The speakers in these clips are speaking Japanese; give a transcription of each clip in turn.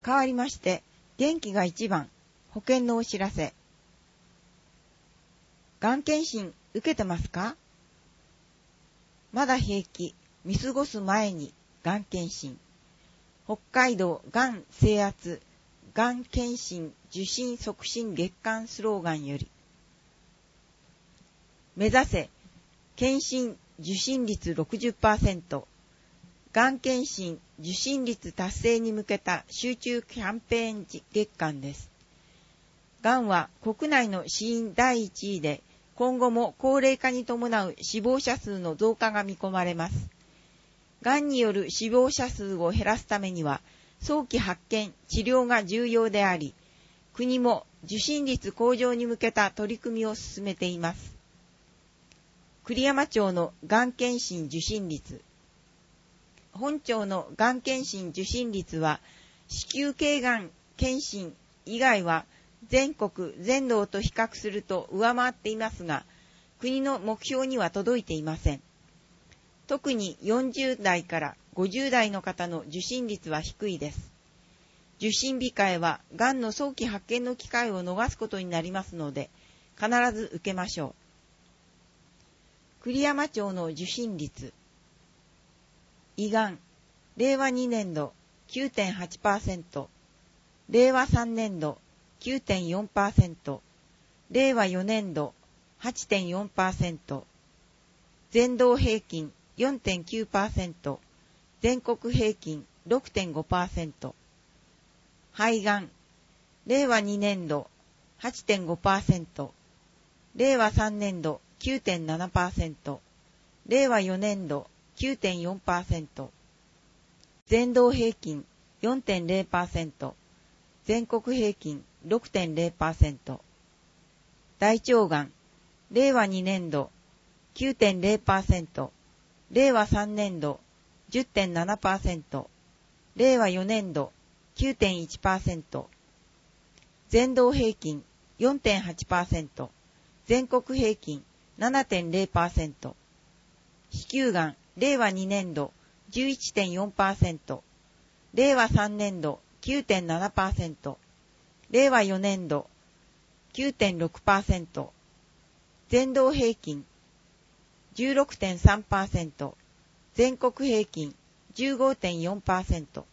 変わりまして、元気が一番、保険のお知らせ。がん検診受けてますか？まだ平気、見過ごす前にがん検診。北海道がん制圧、がん検診受診促進月間スローガンより。目指せ、検診受診率 60%。がん検診受診率達成に向けた集中キャンペーン月間です。がんは国内の死因第1位で、今後も高齢化に伴う死亡者数の増加が見込まれます。がんによる死亡者数を減らすためには、早期発見、治療が重要であり、国も受診率向上に向けた取り組みを進めています。栗山町のがん検診受診率。本町のがん検診受診率は、子宮頸がん検診以外は全国全道と比較すると上回っていますが、国の目標には届いていません。特に40代から50代の方の受診率は低いです。受診控えは、がんの早期発見の機会を逃すことになりますので、必ず受けましょう。栗山町の受診率。胃がん、令和2年度 9.8%、令和3年度 9.4%、令和4年度 8.4%、全道平均 4.9%、全国平均 6.5%、肺がん、令和2年度 8.5%、令和3年度 9.7%、令和4年度9.4%、全道平均 4.0%、全国平均 6.0%、大腸がん、令和2年度 9.0%、令和3年度 10.7%、令和4年度 9.1%、全道平均 4.8%、全国平均 7.0%、子宮がん、令和2年度 11.4%、令和3年度 9.7%、令和4年度 9.6%、全道平均 16.3%、全国平均 15.4%、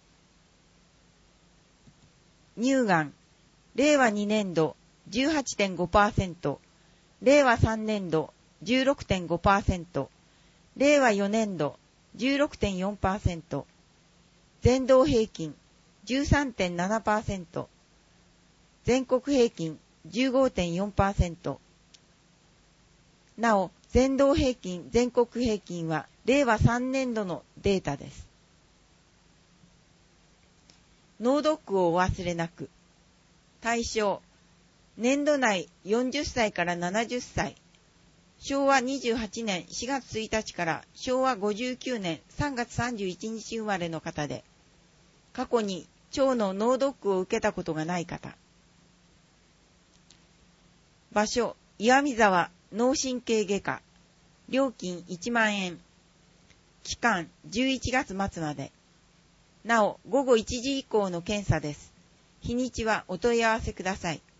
乳がん、令和2年度 18.5%、令和3年度 16.5%、令和4年度 16.4%、全道平均 13.7%、全国平均 15.4%。なお、全道平均、全国平均は令和3年度のデータです。脳ドックをお忘れなく。対象、年度内40歳から70歳。昭和28年4月1日から昭和59年3月31日生まれの方で、過去に腸の脳ドックを受けたことがない方。場所、岩見沢脳神経外科。料金1万円。期間11月末まで。なお、午後1時以降の検査です。日にちはお問い合わせください。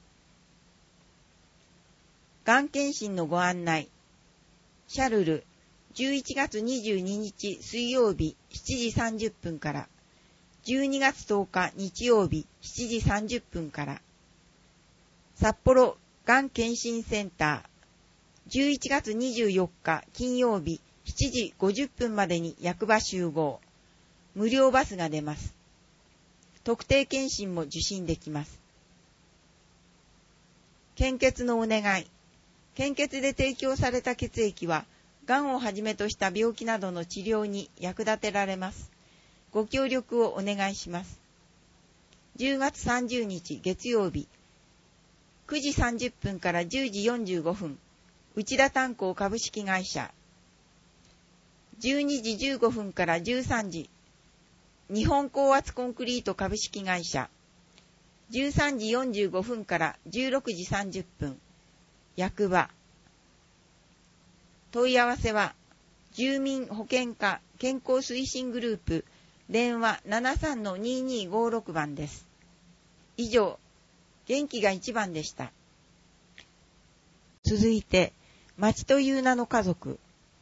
がん検診のご案内。シャルル、11月22日水曜日7時30分から、12月10日日曜日7時30分から、札幌がん検診センター、11月24日金曜日7時50分までに役場集合。無料バスが出ます。特定検診も受診できます。献血のお願い。献血で提供された血液は、がんをはじめとした病気などの治療に役立てられます。ご協力をお願いします。10月30日月曜日、9時30分から10時45分、内田炭鉱株式会社。12時15分から13時、日本高圧コンクリート株式会社。13時45分から16時30分、役場。問い合わせは、住民保健課健康推進グループ電話 73-2256 番です。以上、元気が一番でした。続いて、町という名の家族。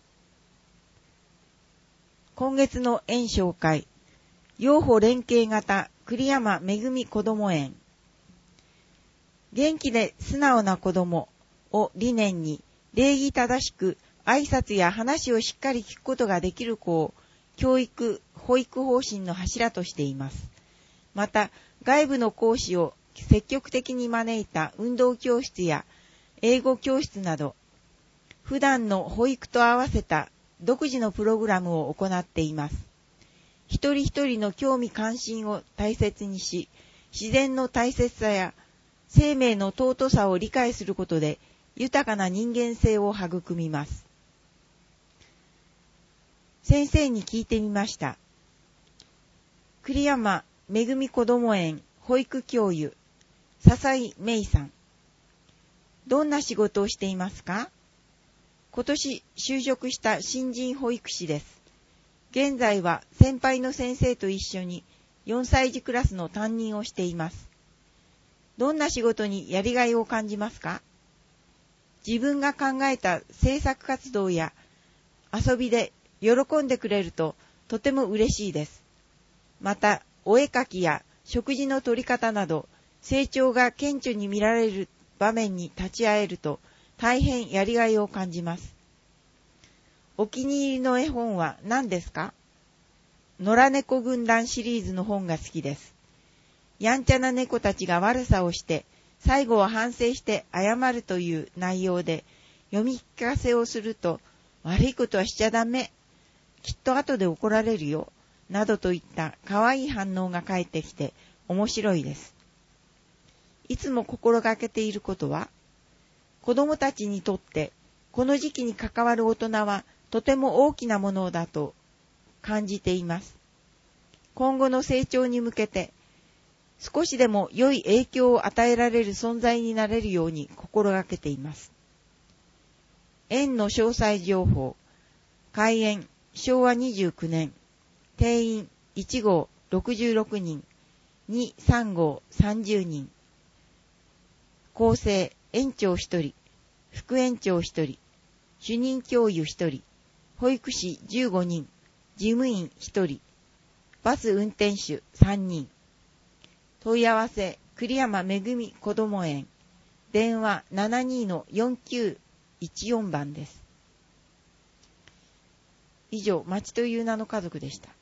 今月の園紹介、養護連携型栗山めぐみこども園。元気で素直な子供を理念に、礼儀正しく挨拶や話をしっかり聞くことができる子を教育・保育方針の柱としています。また、外部の講師を積極的に招いた運動教室や英語教室など、普段の保育と合わせた独自のプログラムを行っています。一人一人の興味関心を大切にし、自然の大切さや生命の尊さを理解することで、豊かな人間性を育みます。先生に聞いてみました。栗山めぐみこども園保育教諭、笹井芽衣さん。どんな仕事をしていますか？今年就職した新人保育士です。現在は先輩の先生と一緒に4歳児クラスの担任をしています。どんな仕事にやりがいを感じますか？自分が考えた制作活動や遊びで喜んでくれるととても嬉しいです。また、お絵描きや食事の取り方など成長が顕著に見られる場面に立ち会えると大変やりがいを感じます。お気に入りの絵本は何ですか？野良猫軍団シリーズの本が好きです。やんちゃな猫たちが悪さをして最後は反省して謝るという内容で、読み聞かせをすると、悪いことはしちゃダメ、きっと後で怒られるよ、などといった可愛い反応が返ってきて面白いです。いつも心がけていることは、子供たちにとってこの時期に関わる大人はとても大きなものだと感じています。今後の成長に向けて、少しでも良い影響を与えられる存在になれるように心がけています。園の詳細情報。開園昭和29年。定員1号66人、2、3号30人。構成園長1人、副園長1人、主任教諭1人、保育士15人、事務員1人、バス運転手3人。問い合わせ、栗山めぐみこども園。電話 72-4914 番です。以上、町という名の家族でした。